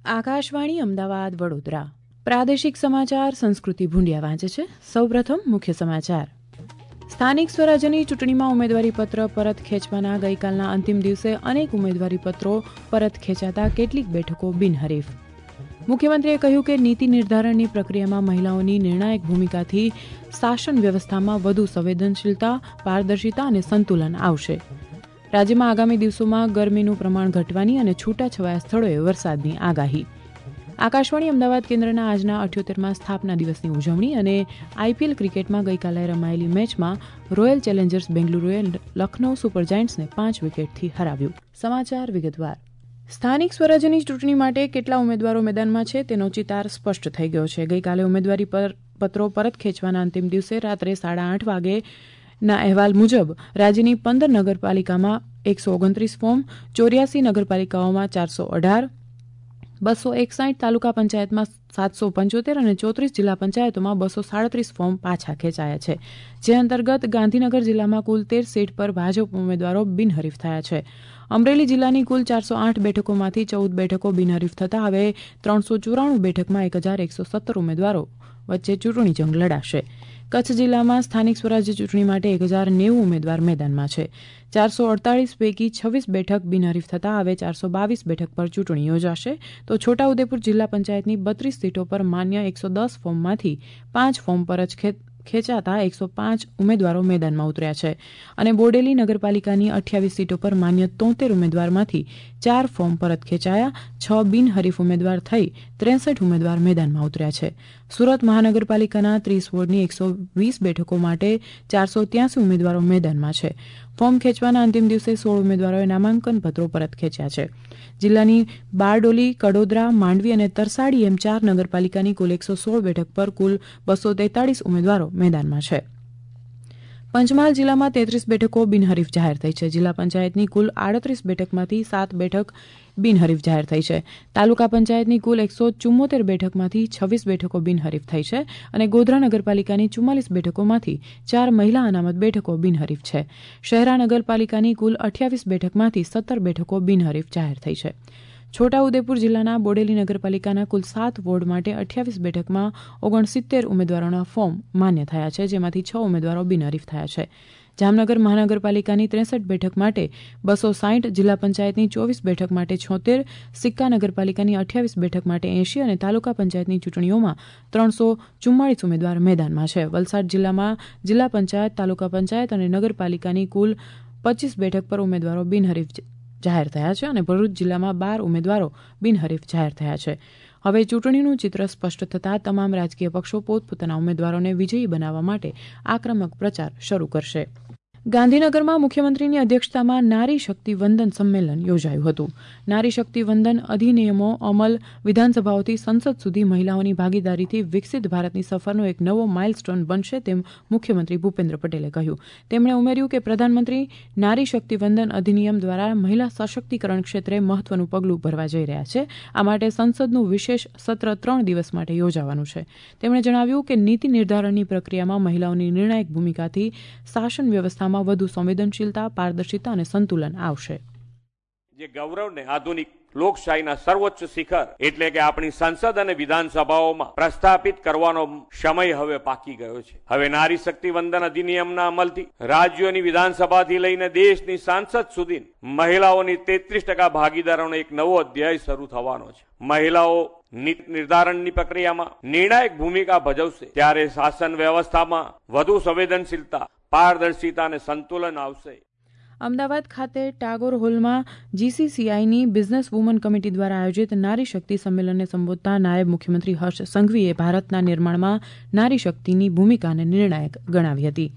આકાશવાણી અમદાવાદ વડોદરા પ્રાદેશિક સમાચાર સંસ્કૃતિ ભૂંડિયા વાંચે છે. સૌપ્રથમ મુખ્ય સમાચાર. સ્થાનિક સ્વરાજ્યની ચૂંટણીમાં ઉમેદવારીપત્ર પરત ખેંચવાના ગઈકાલના અંતિમ દિવસે અનેક ઉમેદવારીપત્રો પરત ખેંચાતા કેટલીક બેઠકો બિનહરીફ. મુખ્યમંત્રીએ કહ્યું કે નીતિ નિર્ધારણની પ્રક્રિયામાં મહિલાઓની નિર્ણાયક ભૂમિકાથી શાસન વ્યવસ્થામાં વધુ સંવેદનશીલતા, પારદર્શિતા અને સંતુલન આવશે. રાજ્યમાં આગામી દિવસોમાં ગરમીનું પ્રમાણ ઘટવાની અને છૂટાછવાયા સ્થળોએ વરસાદની આગાહી. આકાશવાણી અમદાવાદ કેન્દ્રના આજના 78મા સ્થાપના દિવસની ઉજવણી અને આઈપીએલ ક્રિકેટમાં ગઈકાલે રમાયેલી મેચમાં રોયલ ચેલેન્જર્સ બેંગલુરુએ લખનૌ સુપર જાયન્ટ્સને 5 વિકેટથી હરાવ્યું. સમાચાર વિગતવાર. સ્થાનિક સ્વરાજ્યની ચૂંટણી માટે કેટલા ઉમેદવારો મેદાનમાં છે તેનો ચિતાર સ્પષ્ટ થઈ ગયો છે. ગઈકાલે ઉમેદવારી પત્રો પરત ખેંચવાના અંતિમ દિવસે રાત્રે 8:30 વાગેના અહેવાલ મુજબ રાજ્યની 15 નગરપાલિકામાં 129 ફોર્મ, 84 નગરપાલિકાઓમાં 418, 261 તાલુકા પંચાયતમાં 775 અને 34 જિલ્લા પંચાયતોમાં 237 ફોર્મ પાછા ખેંચાયા છે. જે અંતર્ગત ગાંધીનગર જિલ્લામાં કુલ 13 સીટ પર ભાજપ ઉમેદવારો બિનહરીફ થયા છે. અમરેલી જિલ્લાની કુલ 408 બેઠકોમાંથી 14 બેઠકો બિનહરીફ થતા હવે 394 બેઠકમાં 1117 ઉમેદવારો વચ્ચે ચૂંટણી જંગ લડાશે. કચ્છ જિલ્લામાં સ્થાનિક સ્વરાજ્ય ચૂંટણી માટે 1090 ઉમેદવાર મેદાનમાં છે. 448 પૈકી 26 બેઠક બિનહરીફ થતા હવે 422 બેઠક પર ચૂંટણી યોજાશે. તો છોટાઉદેપુર જિલ્લા પંચાયતની 32 સીટો પર માન્ય 110 ફોર્મમાંથી 5 ફોર્મ પર જ ખેંચાતા 105 ઉમેદવારો મેદાનમાં ઉતર્યા છે અને બોડેલી નગરપાલિકાની 28 સીટો પર માન્ય 73 ઉમેદવારમાંથી 4 ફોર્મ પરત ખેંચાયા. 6 બિનહરીફ ઉમેદવાર થઈ 63 ઉમેદવાર મેદાનમાં ઉતર્યા છે. સુરત મહાનગરપાલિકાના 30 વોર્ડની 120 બેઠકો માટે 483 ઉમેદવારો મેદાનમાં છે. ફોર્મ ખેંચવાના અંતિમ દિવસે 16 ઉમેદવારોએ નામાંકન પત્રો પરત ખેંચ્યા છે. જિલ્લાની બારડોલી, કડોદરા, માંડવી અને તરસાડી એમ 4 નગરપાલિકાની કુલ 116 બેઠક પર કુલ 243 ઉમેદવારો મેદાનમાં છે. પંચમહાલ જિલ્લામાં 33 બેઠકો બિનહરીફ જાહેર થઈ છે. જિલ્લા પંચાયતની કુલ 38 બેઠકમાંથી 7 બેઠક બિનહરીફ જાહેર થઈ છે. તાલુકા પંચાયતની કુલ 174 બેઠકમાંથી 26 બેઠકો બિનહરીફ થઈ છે અને ગોધરા નગરપાલિકાની 44 બેઠકોમાંથી 4 મહિલા અનામત બેઠકો બિનહરીફ છે. શહેરા નગરપાલિકાની કુલ 28 બેઠકમાંથી 17 બેઠકો બિનહરીફ જાહેર થઈ છે. છોટાઉદેપુર જિલ્લાના બોડેલી નગરપાલિકાના કુલ 7 વોર્ડ માટે 28 બેઠકમાં 69 ઉમેદવારોના ફોર્મ માન્ય થયા છે, જેમાંથી 6 ઉમેદવારો બિનહરીફ થયા છે. જામનગર મહાનગરપાલિકાની 63 બેઠક માટે 260, જિલ્લા પંચાયતની 24 બેઠક માટે 76, સિક્કા નગરપાલિકાની 28 બેઠક માટે 80 અને તાલુકા પંચાયતની ચૂંટણીઓમાં 344 ઉમેદવાર મેદાનમાં છે. વલસાડ જિલ્લામાં જિલ્લા પંચાયત, તાલુકા પંચાયત અને નગરપાલિકાની કુલ 25 બેઠક પર ઉમેદવારો બિનહરીફ જાહેર થયા છે અને ભરૂચ જિલ્લામાં 12 ઉમેદવારો બિનહરીફ જાહેર થયા છે. હવે ચૂંટણીનું ચિત્ર સ્પષ્ટ થતાં તમામ રાજકીય પક્ષો પોતપોતાના ઉમેદવારોને વિજયી બનાવવા માટે આક્રમક પ્રચાર શરૂ કરશે. ગાંધીનગરમાં મુખ્યમંત્રીની અધ્યક્ષતામાં નારી શક્તિ વંદન સંમેલન યોજાયું હતું. નારી શક્તિ વંદન અધિનિયમો અમલ વિધાનસભાઓથી સંસદ સુધી મહિલાઓની ભાગીદારીથી વિકસિત ભારતની સફરનો એક નવો માઇલસ્ટોન બનશે તેમ મુખ્યમંત્રી ભૂપેન્દ્ર પટેલે કહ્યું. તેમણે ઉમેર્યું કે પ્રધાનમંત્રી નારી શક્તિ વંદન અધિનિયમ દ્વારા મહિલા સશક્તિકરણ ક્ષેત્રે મહત્વનું પગલું ભરવા જઈ રહ્યા છે. આ માટે સંસદનું વિશેષ સત્ર 3 દિવસ માટે યોજાવાનું છે. તેમણે જણાવ્યું કે નીતિ નિર્ધારણની પ્રક્રિયામાં મહિલાઓની નિર્ણાયક ભૂમિકાથી શાસન વ્યવસ્થામાં વધુ સંવેદનશીલતા, પારદર્શિતા અને સંતુલન આવશે. જે ગૌરવને આધુનિક લોકશાહીના સર્વોચ્ચ શિખર એટલે કે આપણી સંસદ અને વિધાનસભાઓમાં પ્રસ્થાપિત કરવાનો સમય હવે પાકી ગયો છે. હવે નારી શક્તિ વંદન અધિનિયમના અમલથી રાજ્યોની વિધાનસભાથી લઈને દેશની સંસદ સુધી મહિલાઓની 33% ભાગીદારીનો એક નવો અધ્યાય શરૂ થવાનો છે. મહિલાઓ નીતિ નિર્ધારણની પ્રક્રિયામાં નિર્ણાયક ભૂમિકા ભજવશે ત્યારે શાસન વ્યવસ્થામાં વધુ સંવેદનશીલતા, પારદર્શિતા અને સંતુલન આવશે. અમદાવાદ ખાતે ટાગોર હોલમાં જીસીસીઆઈની બિઝનેસ વુમન કમિટી દ્વારા આયોજિત નારી શક્તિ સંમેલનને સંબોધતા નાયબ મુખ્યમંત્રી હર્ષ સંઘવીએ ભારતના નિર્માણમાં નારી શક્તિની ભૂમિકાને નિર્ણાયક ગણાવી હતી.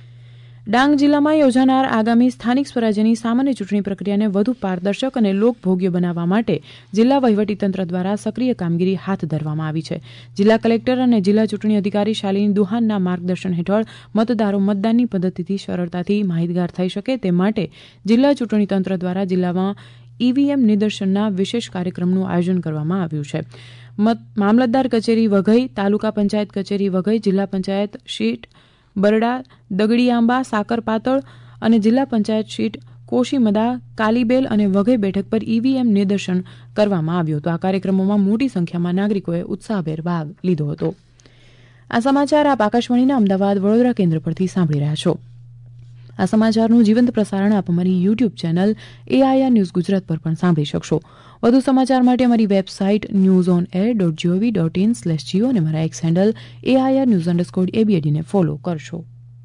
ડાંગ જિલ્લામાં યોજાનાર આગામી સ્થાનિક સ્વરાજ્યની સામાન્ય ચૂંટણી પ્રક્રિયાને વધુ પારદર્શક અને લોકભોગ્ય બનાવવા માટે જિલ્લા વહીવટીતંત્ર દ્વારા સક્રિય કામગીરી હાથ ધરવામાં આવી છે. જિલ્લા કલેક્ટર અને જિલ્લા ચૂંટણી અધિકારી શાલિની દુહાનના માર્ગદર્શન હેઠળ મતદારો મતદાનની પદ્ધતિથી સરળતાથી માહિતગાર થઈ શકે તે માટે જિલ્લા ચૂંટણી તંત્ર દ્વારા જિલ્લામાં ઈવીએમ નિદર્શનના વિશેષ કાર્યક્રમનું આયોજન કરવામાં આવ્યું છે. મામલતદાર કચેરી વઘઈ, તાલુકા પંચાયત કચેરી વઘઈ, જિલ્લા પંચાયત સીટ બરડા, દગડીઆંબા, સાકરપાતળ અને જિલ્લા પંચાયત સીટ કોશીમદા, કાલીબેલ અને વઘઈ બેઠક પર ઈવીએમ નિદર્શન કરવામાં આવ્યું હતું. આ કાર્યક્રમોમાં મોટી સંખ્યામાં નાગરિકોએ ઉત્સાહભેર ભાગ લીધો હતો. આ સમાચાર આપ આકાશવાણીના અમદાવાદ વડોદરા કેન્દ્ર પરથી સાંભળી રહ્યા છો. આ સમાચારનું જીવંત પ્રસારણ આપ અમારી YouTube channel AIR news Gujarat પર પણ સાંભળી શકશો. વધુ સમાચાર માટે અમારી વેબસાઇટ newsonair.gov.in/geo અને મારા એક્સ હેન્ડલ AIR_news_ABD ને ફોલો કરશો.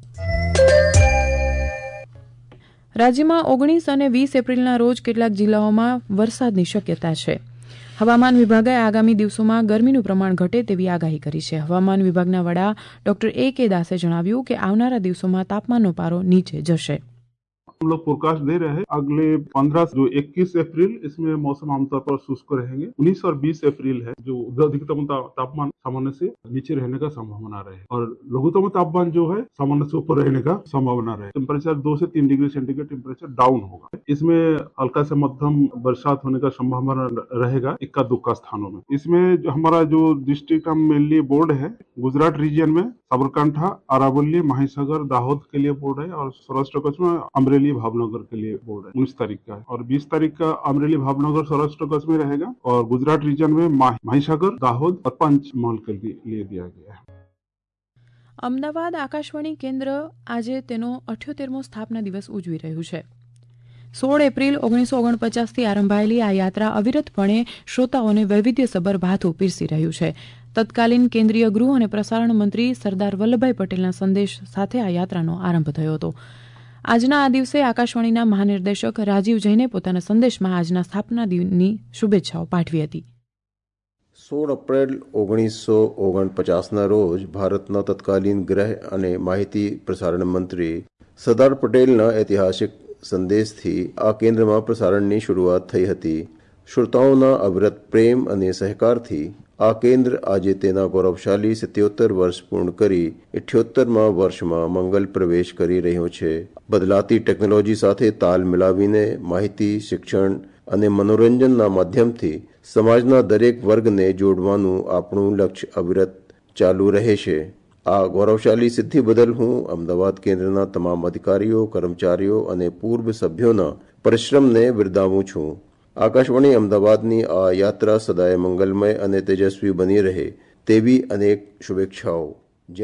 રાજ્યમાં 19 અને 20 એપ્રિલના રોજ કેટલાક જિલ્લાઓમાં વરસાદની શક્યતા છે. હવામાન વિભાગે આગામી દિવસોમાં ગરમીનું પ્રમાણ ઘટે તેવી આગાહી કરી છે. હવામાન વિભાગના વડા ડોક્ટર AK દાસે જણાવ્યું કે આવનારા દિવસોમાં તાપમાનનો પારો નીચે જશે. हम लोग फोरकास्ट दे रहे हैं अगले 15 जो 21 अप्रैल इसमें मौसम आमतौर पर शुष्क रहेंगे. 19 और 20 अप्रैल है जो अधिकतम तापमान सामान्य से नीचे रहने का संभावना रहे और लघुतम तापमान जो है सामान्य से ऊपर रहने का संभावना रहे. टेम्परेचर 2 से 3 डिग्री सेंटीग्रेड टेम्परेचर डाउन होगा. इसमें हल्का से मध्यम बरसात होने का संभावना रहेगा इक्का दुक्का स्थानों में. इसमें जो हमारा जो डिस्ट्रिक्ट हम मेनली बोर्ड है गुजरात रीजन में साबरकांठा, अरावली, माहिसागर, दाहोद के लिए बोर्ड है और सौराष्ट्र कच्छ में अमरेली, भावनगर के लिए बोर्ड है. 19 तारीख का है और 20 तारीख का अमरेली, भावनगर, सौराष्ट्र कच्छ में रहेगा और गुजरात रीजन में माहिसागर, दाहोद और पंचमहल के लिए दिया गया है. અમદાવાદ આકાશવાણી કેન્દ્ર આજે તેનો 78મો સ્થાપના દિવસ ઉજવી રહ્યું છે. 16 એપ્રિલ 1949થી આરંભાયેલી આ યાત્રા અવિરતપણે શ્રોતાઓને વૈવિધ્યસભર ભાથું પીરસી રહ્યું છે. તત્કાલીન કેન્દ્રીય ગૃહ અને પ્રસારણ મંત્રી સરદાર વલ્લભભાઈ પટેલના સંદેશ સાથે આ યાત્રાનો આરંભ થયો હતો. આજના આ દિવસે આકાશવાણીના મહાનિર્દેશક રાજીવ જૈને પોતાના સંદેશમાં આજના સ્થાપના દિનની શુભેચ્છાઓ પાઠવી હતી. 16 એપ્રિલ 1949ના રોજ ભારતના તત્કાલીન ગૃહ અને માહિતી પ્રસારણ મંત્રી સરદાર પટેલના ઐતિહાસિક સંદેશથી આ કેન્દ્રમાં પ્રસારણની શરૂઆત થઈ હતી. શ્રોતાઓના અવિરત પ્રેમ અને સહકારથી આ કેન્દ્ર આજે તેના ગૌરવશાળી 77 વર્ષ પૂર્ણ કરી 78મા વર્ષમાં મંગલ પ્રવેશ કરી રહ્યો છે. બદલાતી ટેકનોલોજી સાથે તાલ મિલાવીને માહિતી, શિક્ષણ અને મનોરંજનના માધ્યમથી સમાજના દરેક વર્ગને જોડવાનું આપણું લક્ષ્ય અવિરત ચાલુ રહેશે. આ ગૌરવશાળી સિદ્ધિ બદલ હું અમદાવાદ કેન્દ્રના તમામ અધિકારીઓ, કર્મચારીઓ અને પૂર્વ સભ્યોના પરિશ્રમને બિરદાવું છું. આકાશવાણી અમદાવાદની આ યાત્રા સદાય મંગલમય અને તેજસ્વી બની રહે તેવી અનેક શુભેચ્છાઓ. જય.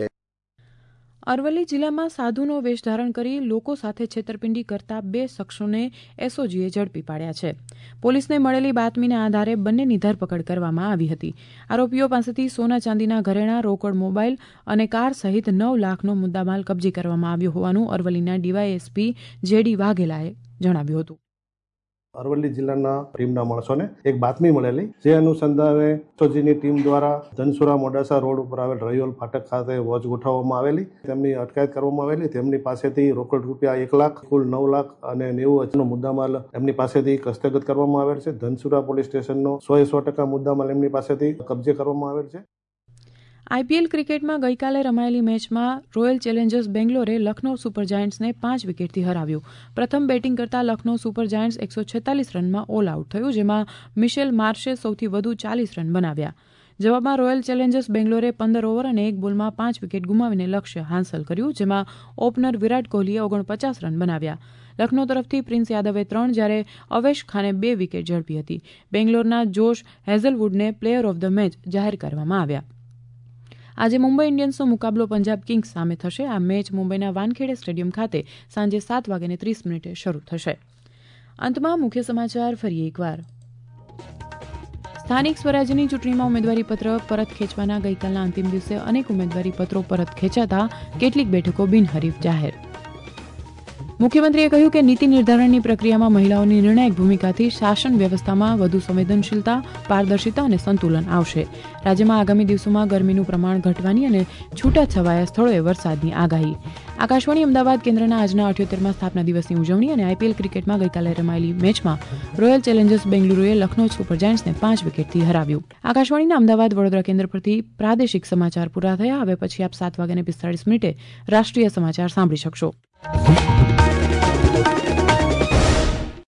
અરવલ્લી જિલ્લામાં સાધુનો વેશ ધારણ કરી લોકો સાથે છેતરપિંડી કરતા 2 શખ્સોને એસઓજીએ ઝડપી પાડ્યા છે. પોલીસને મળેલી બાતમીના આધારે બંનેની ધરપકડ કરવામાં આવી હતી. આરોપીઓ પાસેથી સોના ચાંદીના ઘરેણાં, રોકડ મોબાઈલ અને કાર સહિત 9 લાખનો મુદ્દામાલ કબજે કરવામાં આવ્યો હોવાનું અરવલ્લીના ડીવાયએસપી JD વાઘેલાએ જણાવ્યું હતું. અરવલ્લી જિલ્લાના ટીમના માણસોને એક બાતમી મળેલી, જે અનુસંધાને એસઓજીની ટીમ દ્વારા ધનસુરા મોડાસા રોડ ઉપર આવેલ રૈયોલ ફાટક ખાતે વોચ ગોઠવવામાં આવેલી. તેમની અટકાયત કરવામાં આવેલી. તેમની પાસેથી રોકડ રૂપિયા 1 લાખ, કુલ 9 લાખ અને 90,000નો મુદ્દામાલ એમની પાસેથી હસ્તગત કરવામાં આવેલ છે. ધનસુરા પોલીસ સ્ટેશનનો 100% મુદ્દામાલ એમની પાસેથી કબજે કરવામાં આવેલ છે. IPL ક્રિકેટમાં ગઈકાલે રમાયેલી મેચમાં રોયલ ચેલેન્જર્સ બેંગ્લોરે લખનૌ સુપર જાયન્ટ્સને 5 વિકેટથી હરાવ્યું. પ્રથમ બેટિંગ કરતા લખનૌ સુપર જાયન્ટ્સ 146 રનમાં ઓલ આઉટ થયું, જેમાં મિશેલ માર્શે સૌથી વધુ 40 રન બનાવ્યા. જવાબમાં રોયલ ચેલેન્જર્સ બેંગ્લોરે 15 ઓવર અને 1 બોલમાં 5 વિકેટ ગુમાવીને લક્ષ્ય હાંસલ કર્યું, જેમાં ઓપનર વિરાટ કોહલીએ 49 રન બનાવ્યા. લખનૌ તરફથી પ્રિન્સ યાદવે 3 જ્યારે અવેશ ખાને 2 વિકેટ ઝડપી હતી. બેંગ્લોરના જોશ હેઝલવુડને પ્લેયર ઓફ ધ મેચ જાહેર કરવામાં આવ્યા. આજે મુંબઈ ઇન્ડિયન્સનો મુકાબલો પંજાબ કિંગ્સ સામે થશે. આ મેચ મુંબઈના વાનખેડે સ્ટેડિયમ ખાતે સાંજે 7:30 શરૂ થશે. અંતમાં મુખ્ય સમાચાર ફરી એકવાર. સ્થાનિક સ્વરાજ્યની ચૂંટણીમાં ઉમેદવારીપત્ર પરત ખેંચવાના ગઈકાલના અંતિમ દિવસે અનેક ઉમેદવારીપત્રો પરત ખેંચાતા કેટલીક બેઠકો બિનહરીફ જાહેર. મુખ્યમંત્રીએ કહ્યું કે નીતિ નિર્ધારણની પ્રક્રિયામાં મહિલાઓની નિર્ણાયક ભૂમિકાથી શાસન વ્યવસ્થામાં વધુ સંવેદનશીલતા, પારદર્શિતા અને સંતુલન આવશે. રાજ્યમાં આગામી દિવસોમાં ગરમીનું પ્રમાણ ઘટવાની અને છૂટાછવાયા સ્થળોએ વરસાદની આગાહી. આકાશવાણી અમદાવાદ કેન્દ્રના આજના 78મા સ્થાપના દિવસની ઉજવણી અને IPL ક્રિકેટમાં ગઈકાલે રમાયેલી મેચમાં રોયલ ચેલેન્જર્સ બેંગ્લુરુએ લખનૌ સુપર જાયન્ટ્સને 5 વિકેટથી હરાવ્યું. આકાશવાણીના અમદાવાદ વડોદરા કેન્દ્ર પરથી પ્રાદેશિક સમાચાર પૂરા થયા. હવે પછી આપ 7:45 રાષ્ટ્રીય સમાચાર સાંભળી શકશો.